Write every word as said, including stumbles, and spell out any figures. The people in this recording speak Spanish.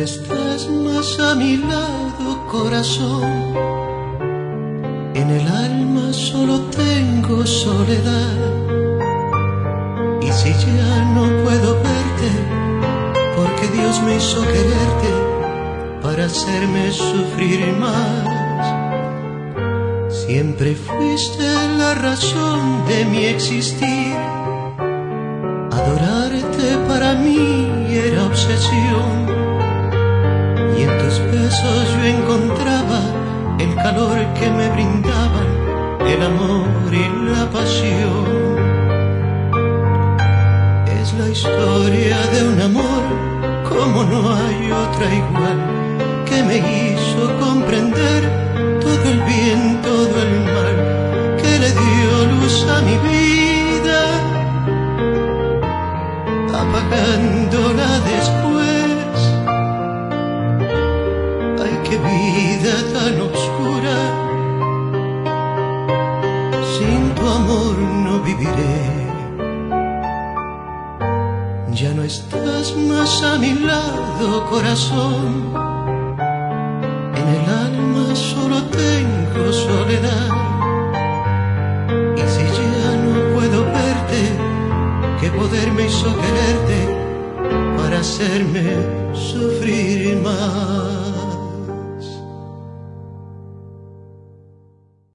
estás más a mi lado, corazón. En el alma solo tengo soledad. Y si ya no puedo verte, porque Dios me hizo quererte para hacerme sufrir más. Siempre fuiste la razón de mi existir. Adorarte para mí era obsesión. Y en tus besos yo encontraba el calor que me brindaban el amor y la pasión. Es la historia de un amor como no hay otra igual, que me hizo comprender todo el bien, todo el mal, que le dio luz a mi vida, apagándola después. Ay, qué vida tan oscura, sin tu amor no viviré. Ya no estás más a mi lado, corazón. En el alma solo tengo soledad. Y si ya no puedo verte, ¿qué poder me hizo quererte para hacerme sufrir más?